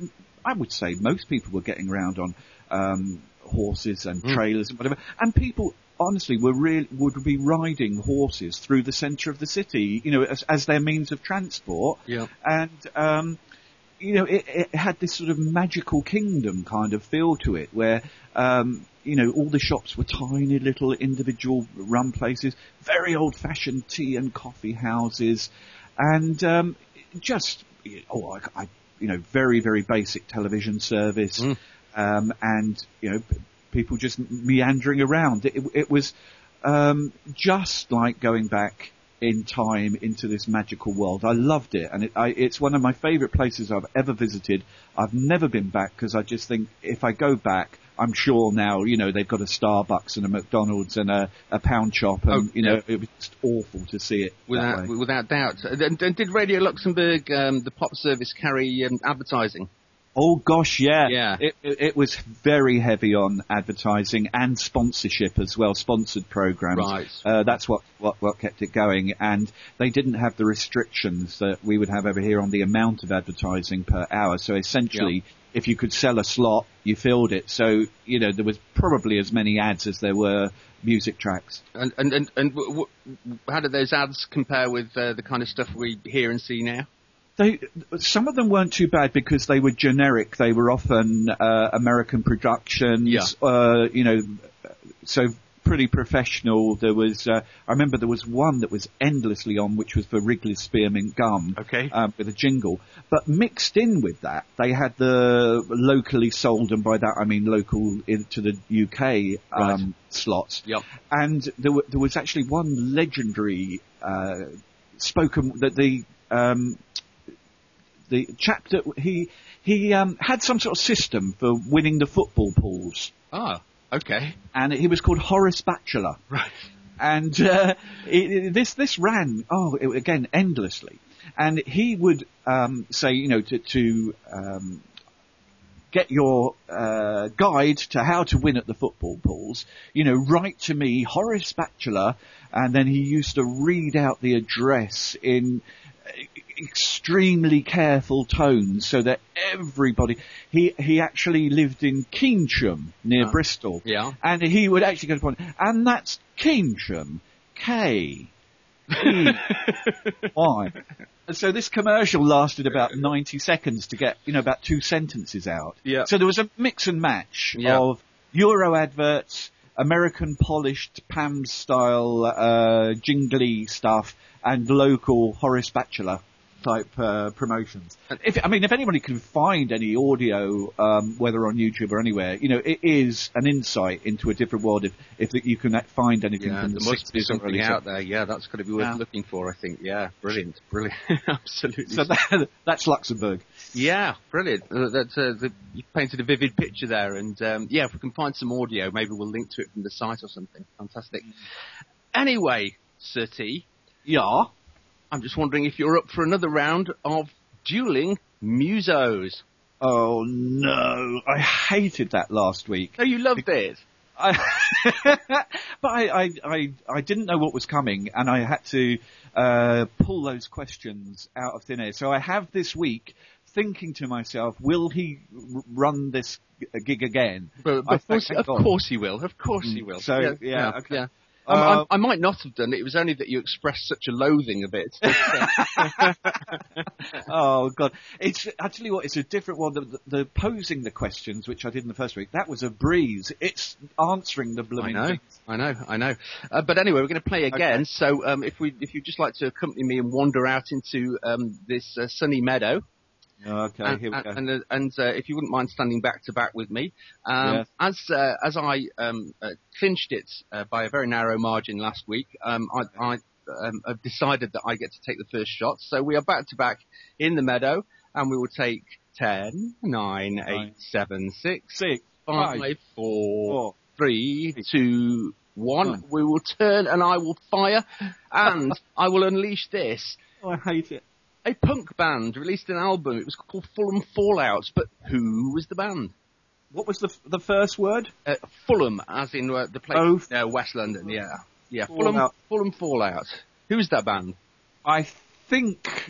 I would say most people were getting around on um, horses and Mm. trailers and whatever, and people honestly were really would be riding horses through the centre of the city, you know, as, as their means of transport. yeah. And um, you know, it, it had this sort of magical kingdom kind of feel to it, where um, you know all the shops were tiny little individual run places, very old-fashioned tea and coffee houses, and um, just oh, I, I, you know, very very basic television service. Mm. Um, and, you know, p- people just meandering around. It, it was um, just like going back in time into this magical world. I loved it, and it, I, it's one of my favourite places I've ever visited. I've never been back because I just think if I go back, I'm sure now, you know, they've got a Starbucks and a McDonald's and a, a pound shop, and, Oh, you know, yeah. it was just awful to see it that Without, way. without doubt. And, and did Radio Luxembourg, um, the pop service, carry um, advertising? Oh gosh, yeah. Yeah. It, it, it was very heavy on advertising and sponsorship as well, sponsored programs. Right. Uh, that's what, what, what kept it going. And they didn't have the restrictions that we would have over here on the amount of advertising per hour. So essentially, yeah. if you could sell a slot, you filled it. So, you know, there was probably as many ads as there were music tracks. And, and, and, and w- w- how did those ads compare with uh, the kind of stuff we hear and see now? They, some of them weren't too bad because they were generic. They were often uh, American productions, yeah. uh, you know, so pretty professional. There was, uh, I remember there was one that was endlessly on, which was for Wrigley's Spearmint Gum, okay, um, with a jingle. But mixed in with that, they had the locally sold, and by that I mean local into the U K um, right. slots. Yep. And there, w- there was actually one legendary uh, spoken that the. Um, The chap that he he um, had some sort of system for winning the football pools. Ah, okay. And he was called Horace Batchelor. Right. And uh, it, it, this this ran oh it, again endlessly. And he would um, say, you know, to to um, get your uh, guide to how to win at the football pools, you know, write to me, Horace Batchelor, and then he used to read out the address in extremely careful tones so that everybody, he, he actually lived in Keynsham near oh. Bristol. Yeah. And he would actually go to point, and that's Keynsham, K, E, Y. And so this commercial lasted about ninety seconds to get, you know, about two sentences out. Yeah. So there was a mix and match yeah. of Euro adverts, American polished Pam style, uh, jingly stuff, and local Horace Batchelor type uh, promotions. If I mean, if anybody can find any audio, um, whether on YouTube or anywhere, you know, it is an insight into a different world. If if you can find anything yeah, from the there must be something really out there. Yeah, that's got to be worth yeah. looking for. I think. Yeah, brilliant, brilliant, absolutely. So that, that's Luxembourg. Yeah, brilliant. Uh, that's uh, the, you painted a vivid picture there, and um, yeah, if we can find some audio, maybe we'll link to it from the site or something. Fantastic. Anyway, Sir T. Yeah. I'm just wondering if you're up for another round of dueling musos. Oh no, I hated that last week. No, you loved it. I but I, I, I, I didn't know what was coming, and I had to uh, pull those questions out of thin air. So I have this week thinking to myself, will he r- run this g- gig again? But, but of, course, of course he will. Of course he will. So, yeah, yeah, yeah, okay. yeah. Um, uh, I, I might not have done it. It was only that you expressed such a loathing of it. Oh God! It's I tell you what, it's a different one. The, the, the posing the questions, which I did in the first week, that was a breeze. It's answering the blooming. I know, things. I know, I know. Uh, but anyway, we're going to play again. Okay. So um, if we, if you'd just like to accompany me and wander out into um, this uh, sunny meadow. Okay, and, here we go. And, and, and uh, if you wouldn't mind standing back to back with me, um, yes. as uh, as I um, uh, clinched it uh, by a very narrow margin last week, um, I, I um, have decided that I get to take the first shot. So we are back to back in the meadow, and we will take ten, nine, eight, seven, six, six, five, five four, four, three, two, one. one. We will turn, and I will fire, and I will unleash this. Oh, I hate it. A punk band released an album. It was called Fulham Fallouts, but who was the band? What was the f- the first word? Uh, Fulham, as in uh, the place, Oh. uh, West London. Yeah, yeah. Fallout. Fulham, Fulham Fallout. Who's that band? I think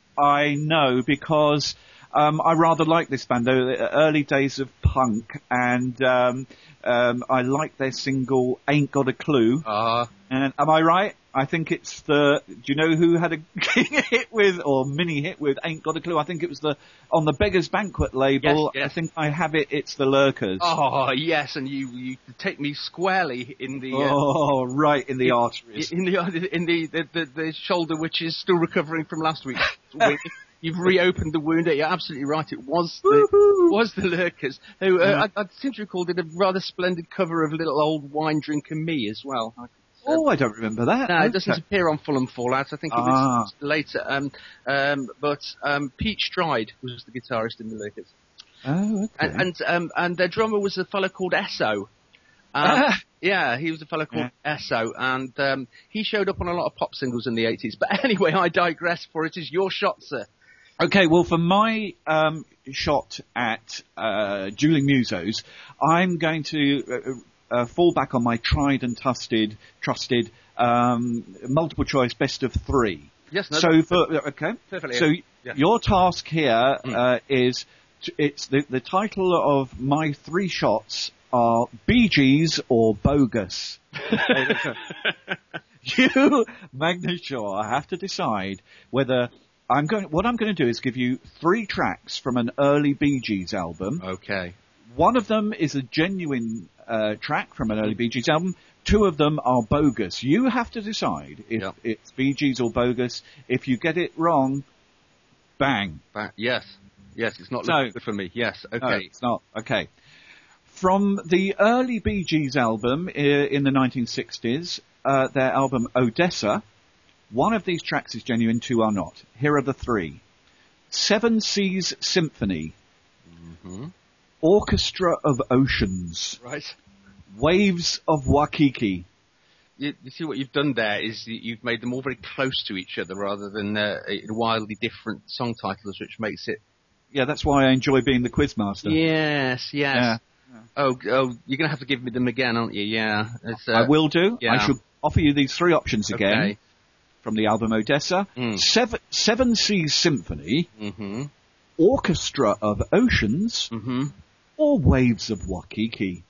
I know because um, I rather like this band. Though the early days of punk, and um, um, I like their single "Ain't Got a Clue." Ah, uh, And am I right? I think it's the. Do you know who had a hit with or mini hit with "Ain't Got a Clue"? I think it was the on the Beggars Banquet label. Yes, yes. I think I have it. It's the Lurkers. oh yes, and you you take me squarely in the. Uh, Oh, right in the in, arteries. In the in the the, the the shoulder, which is still recovering from last week's week. You've reopened the wound. You're absolutely right. It was the was the Lurkers, who uh, I, I seem to recall did a rather splendid cover of "Little Old Wine Drinker Me" as well. I, Oh, I don't remember that. No, okay. it doesn't appear on Fulham Fallout. I think it ah. was later. Um, um, but um, Pete Stride was the guitarist in the Lurkers. Oh, okay. And and, um, and their drummer was a fellow called Esso. Um, Ah. Yeah, he was a fellow called Yeah. Esso, and um, he showed up on a lot of pop singles in the eighties. But anyway, I digress, for it is your shot, sir. Okay, well, for my um, shot at uh, dueling musos, I'm going to uh, uh, fall back on my tried and trusted, trusted um, multiple choice best of three. Yes, no, so for okay, perfectly. so yeah. your task here Mm. uh, is to, it's the the title of my three shots are Bee Gees or Bogus. You, Magnus Shaw, have to decide whether I'm going. What I'm going to do is give you three tracks from an early Bee Gees album. Okay. One of them is a genuine uh, track from an early Bee Gees album. Two of them are bogus. You have to decide if Yep. it's Bee Gees or bogus. If you get it wrong, bang. Ba- yes. Yes, it's not So- looking good for me. Yes. Okay. No, it's not. Okay. From the early Bee Gees album i- in the nineteen sixties, uh, their album Odessa, one of these tracks is genuine, two are not. Here are the three. Seven Seas Symphony, hmm Orchestra of Oceans, Right. Waves of Waikiki. You, you see what you've done there is you- you've made them all very close to each other rather than uh, wildly different song titles, which makes it. Yeah, that's why I enjoy being the quizmaster. Yes. Yes. Yeah. Oh, oh, you're gonna have to give me them again, aren't you? Yeah. It's, uh, I will do. yeah. I shall offer you these three options again Okay. from the album Odessa. Mm. Seven, Seven Seas Symphony, Mm-hmm. Orchestra of Oceans, Mm-hmm. or Waves of Waikiki.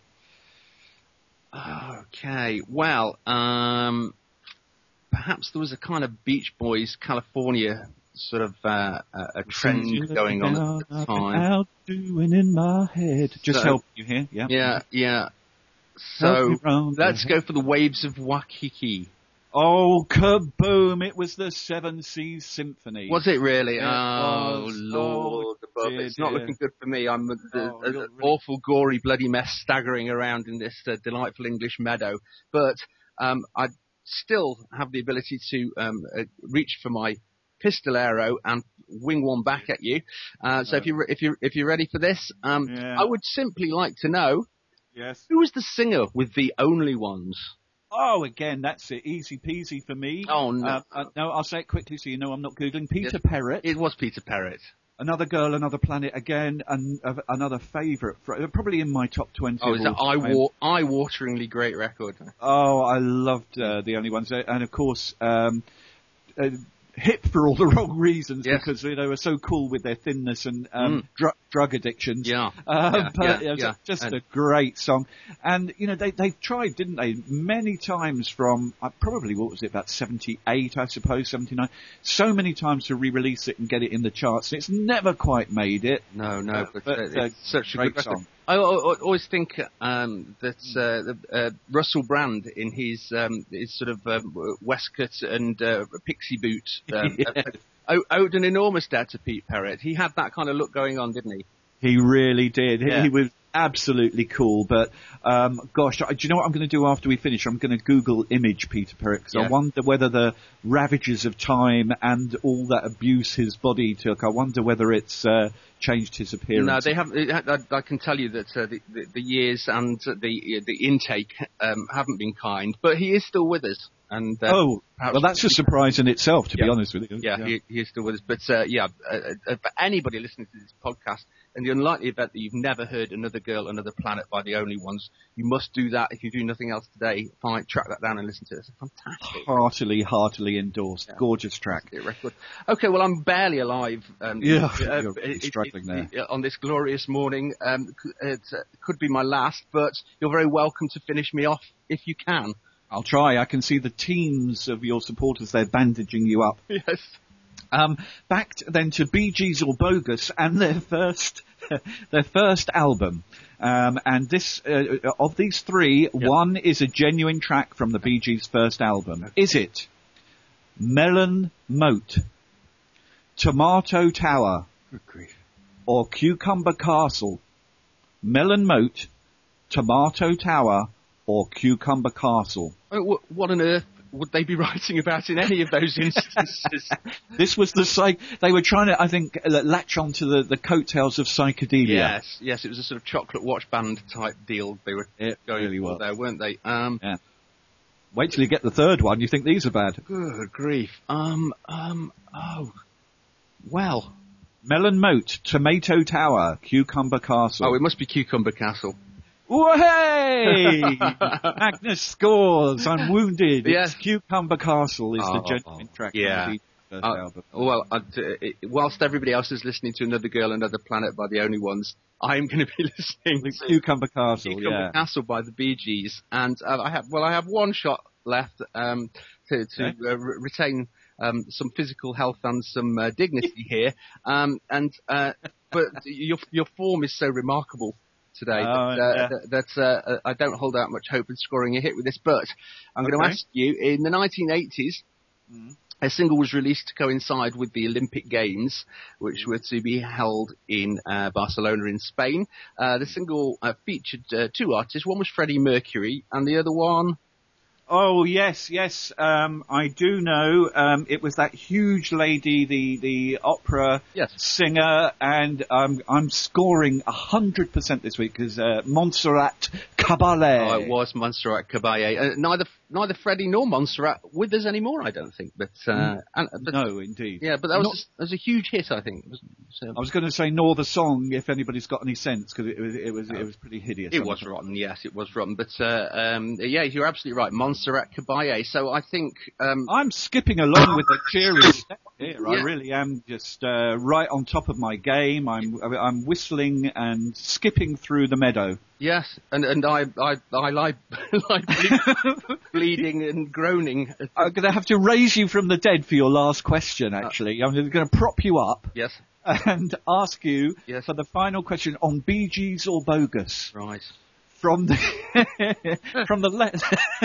Okay. Well, um, perhaps there was a kind of Beach Boys California sort of uh, a, a trend going on at the time. Out doing in my head. Just So- help you here. Yeah. Yeah. Yeah. Help So me round the let's head. go for the Waves of Waikiki. Oh, kaboom! It was the Seven Seas Symphony. Was it really? It oh, was. Lord Oh, above. dear, It's not dear. looking good for me. I'm a, Oh, a- a- you're an really- awful, gory, bloody mess staggering around in this uh, delightful English meadow. But um, I still have the ability to um, uh, reach for my pistol arrow and wing one back at you. Uh, so if you if you if you're ready for this, um, Yeah. I would simply like to know Yes. who was the singer with the Only Ones. Oh, again, that's it. Easy peasy for me. Oh, no. Uh, uh, no, I'll say it quickly so you know I'm not Googling. Peter Yes. Perrett. It was Peter Perrett. Another Girl, Another Planet. Again, an, uh, another favourite. For, probably in my top twenty. Oh, of is that all eye time. wa- eye-wateringly great record? Oh, I loved uh, The Only Ones. Uh, And of course, um, uh, hip for all the wrong reasons Yes. because you know, they were so cool with their thinness and um, dr- drug addictions. Yeah. Uh, Yeah, but yeah, it was yeah. just And- a great song. And, you know, they, they tried, didn't they, many times from, uh, probably, what was it, about seventy-eight, I suppose, seventy-nine, so many times to re-release it and get it in the charts. And it's never quite made it. No, no, Uh, but, but, uh, uh, it's such a great good record. song. I, I, I always think um, that uh, the, uh, Russell Brand in his um, his sort of um, waistcoat and uh, pixie boot um, Yeah. uh, o- owed an enormous debt to Pete Perrett. He had that kind of look going on, didn't he? He really did. He- Yeah. He was absolutely cool. But um, gosh, do you know what I'm going to do after we finish? I'm going to Google image Peter Perrett because Yeah. I wonder whether the ravages of time and all that abuse his body took. I wonder whether it's uh, changed his appearance. No, they have. I, I can tell you that uh, the, the, the years and the the intake um, haven't been kind, but he is still with us. And uh, Oh, perhaps- well, that's a surprise in itself, to be Yeah. honest with you. Yeah, He, he is still with us. But uh, yeah, uh, uh, for anybody listening to this podcast, in the unlikely event that you've never heard Another Girl, Another Planet by The Only Ones, you must do that. If you do nothing else today, find track that down and listen to it. It's a fantastic Heartily, heartily endorsed. Yeah. Gorgeous track. record. Okay, well, I'm barely alive. Um, Yeah, uh, you're it- it- struggling it- there. it- on this glorious morning. Um, c- it uh, could be my last, but you're very welcome to finish me off if you can. I'll try. I can see the teams of your supporters there bandaging you up. Yes. Um, back to, then to Bee Gees or Bogus and their first, their first album. Um, and this, uh, of these three, one is a genuine track from the Bee Gees' first album. Is it Melon Moat, Tomato Tower, or Cucumber Castle? Melon Moat, Tomato Tower, or Cucumber Castle? Oh, wh- What on earth would they be writing about in any of those instances? This was the psych. They were trying to, I think, uh, latch onto the, the coattails of psychedelia. Yes, yes, it was a sort of chocolate watch band type deal they were It going really for was. there, weren't they? Um, Yeah. Wait till you get the third one. You think these are bad? Good grief. Um, um, oh, well, Melon Moat, Tomato Tower, Cucumber Castle. Oh, it must be Cucumber Castle. Hey! Magnus scores. I'm wounded. Yes. It's Cucumber Castle is Oh, the genuine track yeah. from the first Uh, album. well, uh, it, whilst everybody else is listening to Another Girl, Another Planet by the Only Ones, I'm going to be listening It's to Cucumber Castle, Cucumber yeah. Castle by the Bee Gees. And uh, I have, well, I have one shot left um, to, to Okay. uh, re- retain um, some physical health and some uh, dignity here. Um, and uh, but your your form is so remarkable today Oh, that, uh, yeah. that, that uh, I don't hold out much hope in scoring a hit with this. But I'm going to Okay. ask you, in the nineteen eighties, Mm. a single was released to coincide with the Olympic Games, which were to be held in uh, Barcelona in Spain. Uh, the single uh, featured uh, two artists. One was Freddie Mercury, and the other one... Oh, yes, yes, um, I do know. Um, it was that huge lady, the, the opera Yes. singer, and um, I'm scoring one hundred percent this week because uh, Montserrat Caballé. Oh, it was Montserrat Caballé. Uh, neither neither Freddie nor Montserrat with us anymore, I don't think. But, uh, and, but No, indeed. yeah, but that was Not- a, that was a huge hit, I think. It was, so, I was going to say nor the song, if anybody's got any sense, because it was it was it was pretty hideous. it was rotten, yes, it was rotten. But uh, um, yeah, you're absolutely right, Montserrat Caballé. So I think um, I'm skipping along with a cheery step here. I Yeah. really am just uh, right on top of my game. I'm I'm whistling and skipping through the meadow. yes, and and I I I lie lie ble- bleeding and groaning. I'm going to have to raise you from the dead for your last question. Actually, I'm going to prop you up Yes, and ask you Yes. for the final question on Bee Gees or bogus right. from the from the le-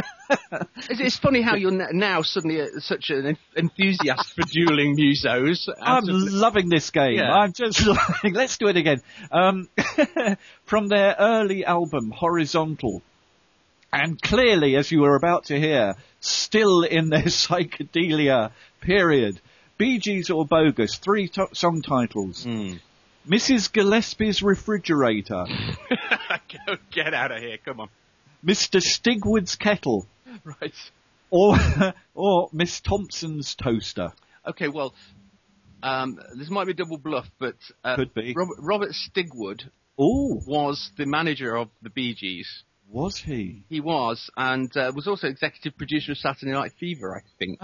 It's, it's funny how you're n- now suddenly uh, such an en- enthusiast for dueling musos. I'm Out of- loving this game. Yeah. I'm just like, let's do it again. Um, from their early album, Horizontal. And clearly, as you were about to hear, still in their psychedelia period. Bee Gees or bogus, three to- song titles. Mm. Missus Gillespie's Refrigerator. Go, get out of here, come on. Mister Stigwood's Kettle. Right. Or, or Miss Thompson's Toaster. Okay, well, um, this might be double bluff, but uh, Could be. Robert, Robert Stigwood Oh, was the manager of the Bee Gees. was he? He was, and uh, was also executive producer of Saturday Night Fever, I think.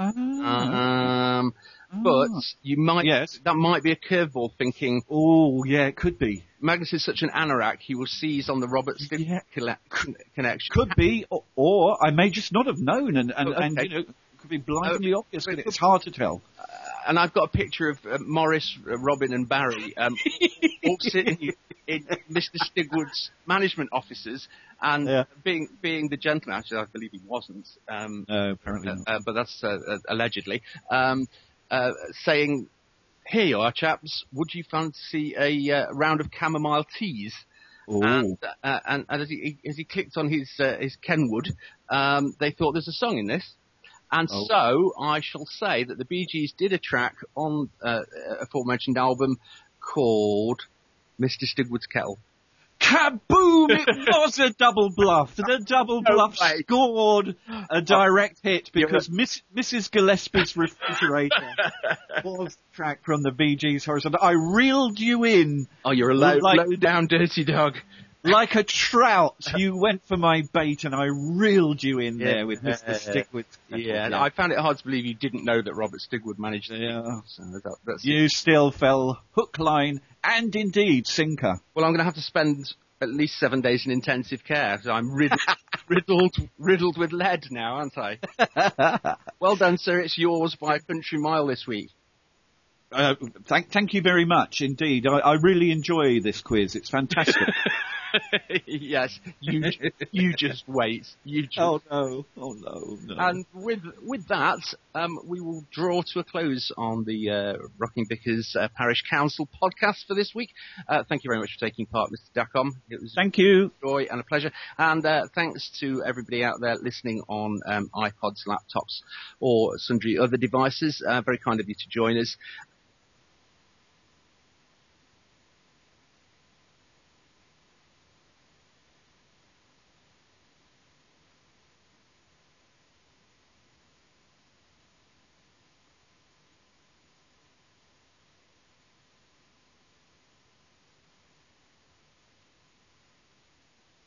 Ah. Um, but you might, Yes. that might be a curveball, thinking Oh, yeah, it could be. Magnus is such an anorak, he will seize on the Robert Stigwood Yeah. colle- con- connection. Could be, or, or I may just not have known, and, and, Oh, okay. and you know, it could be blindingly Uh, obvious, but it's hard to tell. And I've got a picture of uh, Morris, uh, Robin, and Barry um, all sitting in Mister Stigwood's management offices, and Yeah. being being the gentleman. Actually, I believe he wasn't, um, No, apparently uh, not. uh, but that's uh, uh, allegedly um, uh, saying, "Here you are, chaps. Would you fancy a uh, round of chamomile teas?" Oh, And, uh, and, and as he as he clicked on his uh, his Kenwood, um, they thought there's a song in this. And Oh. so I shall say that the Bee Gees did a track on uh, a aforementioned album called Mister Stigwood's Kettle. kaboom! It was a double bluff. The double No bluff way. scored a direct hit because Miss, Missus Gillespie's Refrigerator was the track from the Bee Gees Horizontal. I reeled you in Oh, you're a low, Like- low down dirty dog. like a trout. You went for my bait and I reeled you in Yeah. there with Mister Stigwood's Kettle. Yeah, and I found it hard to believe you didn't know that Robert Stigwood managed the Yeah. Bee Gees, So that, that's You still fell hook, line, and indeed sinker. Well, I'm going to have to spend at least seven days in intensive care. So I'm riddled, riddled, riddled with lead now, aren't I? Well done, sir. It's yours by a country mile this week. Uh, thank, thank you very much indeed. I, I really enjoy this quiz. It's fantastic. Yes, you you just wait. You just. oh no! Oh no! No! And with with that, um, we will draw to a close on the uh, Rocking Vickers uh, Parish Council podcast for this week. Uh, thank you very much for taking part, Mister Dacom. It was Thank you. a joy and a pleasure. And uh, thanks to everybody out there listening on um, iPods, laptops, or sundry other devices. Uh, very kind of you to join us.